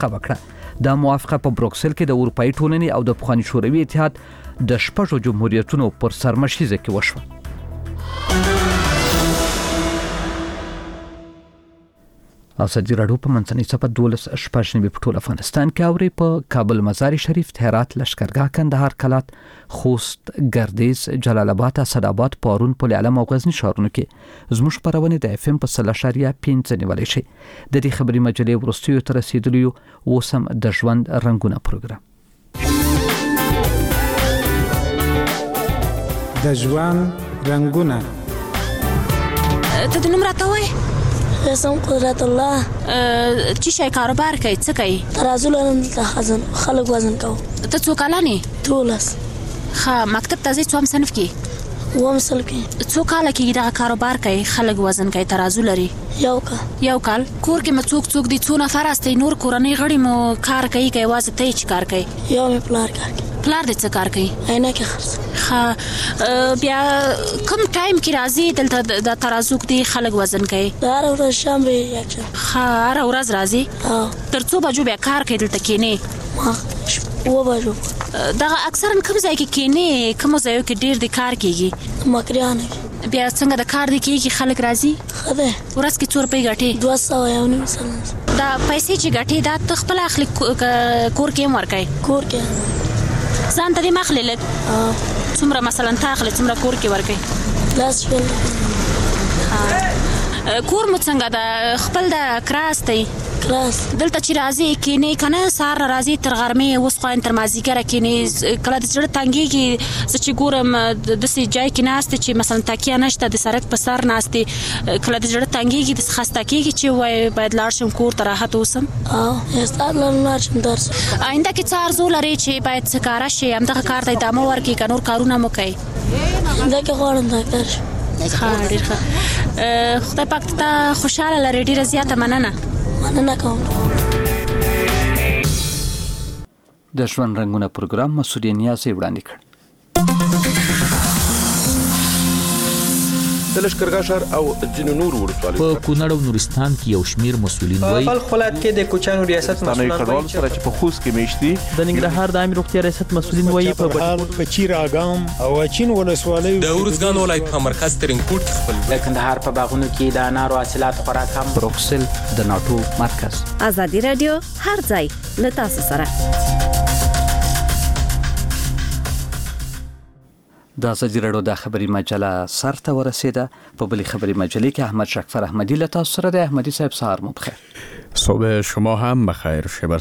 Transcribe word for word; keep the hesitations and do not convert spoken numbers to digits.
موافقه وکړه. دا موافقه په بروکسل کې د اروپאי ټولنې او د پخواني شوروي اتحاد د شپږو جمهوریتونو پر سرمشیزه کې وشوه. ازادي راډیو په منځنۍ صفحه دولس شپږ نوي په ټول افغانستان کې اوري په کابل، مزار شریف، هرات، لشکرګاه، کندهار، کلات، خوست، ګردیز، جلال آباد، اسداباد، پارون، پل علم او غزنی ښارونو کې زموږ خبرونه د اف ام په سل اشاریه پنځه نیولای شي. د دې خبري مجلې ورستیو تر رسیدلیو اوسم د ژوند رنگونه پروګرام د ژوند رنگونه. ته د نوم راته وای؟ اسم قدرت الله. چی شای کاروبار کوي؟ څه کوي؟ ترازو لرم دلته خزن خلک وزن کوم. ته څو کالان یې؟ دولس. ښه، مکتب ته ځې؟ څوم صنف کې؟ اووم صنف کې. څو کاله کېږي دغه کاروبار کوي؟ خلک وزن کوي، ترازو لري؟ یو کال. یو کال. کور کې مو څوک څوک دي؟ څو نفر استئ؟ نور کورنۍ غړي مو کار کوي که یوازې ته یې چې کار کوي؟ یو مې پلار کار کوي. پلار دې څه کار کوي؟ عینکې خرڅوي. ښه، بیا کوم ټایم کې راځي دلته د ترازو کې خلک وزن کوي؟ د هره ورځ شنبه یکشنبه. ښه، هره ورځ راځي؟ تر څو بجو بیا کار کوي دلته کېنې؟ ما اووه بجو. دغه اکثرا کوم ځای کې کېنې؟ کومو ځایو کې ډېر د کار کېږي؟ مکریانو کې. بیا څنګه د کار د کېږي؟ خلک راځي؟ ښه دی. ورځ کې څو روپۍ ګټې؟ دوه سوه یو نیم سل. دا پیسې چې ګټې دا ته خپله اخلي کور کې هم ورکوي؟ کور کې ځان ته دې م اخلي لږ؟ څومره مثلا ته اخلي څومره کور کې ورکوي؟ لاس شپېلو. کور مو څنګه ده؟ خپل د کراس دی؟ کراس. دلته چې راځي کېنې که نه؟ سهار راځي تر غرمې وسخوان تر مازدیګره کېنې؟ کله د زړه تنګېږي؟ زه چې ګورم داسې جای کې ناستې چې مثلا تکیه نشته، د سړک په سر ناستې، کله د زړه تنګېږي داسې خسته کېږي چې وایي باید لاړ شم کور ته راحت اوسم؟ او استاد لاړ شم درس. آینده کې څه ارزو لري چې باید څه کاره شي؟ همدغه کار ته ادامه ورکړي که نور کارونه مو کوي؟ همدا کې غواړم ډاکټر شم. ښه، ډېر ښه. خدای پاک ته خوشحاله لرې. ډېره زیاته مننه. مننه کوم. د ژوند رنگونه پروګرام مسعودي نیازي وړاندې کړ. د لشکرګاه ښار او ځینو نورو ولسوالیو په کونړ او نورستان کې یو شمیر مسؤلین وایي په خپل ولایت کې د کوچانو ریاست مسؤلین کډوال سره چې په خوست کې میشتي، د ننګرهار د عامه روغتیا ریاست مسؤلین وایي په بهار په چیر اګام او اچین ولسوالیو، د ورزګان ولایت په مرکز ترینکوټ کې خپل، د کندهار په باغونو کې د انارو حاصلات خوراک هم، بروکسل د ناټو مرکز. ازادي رادیو هر ځای له تاسو سره. د ازادي راډیو د خبري مجله سر ته ورسېده. په بلې خبري مجلې کې احمد شکفر احمدی له تاسو سره د احمدی صاحب سهار مو بخیر. صبح شما هم بخیر. شب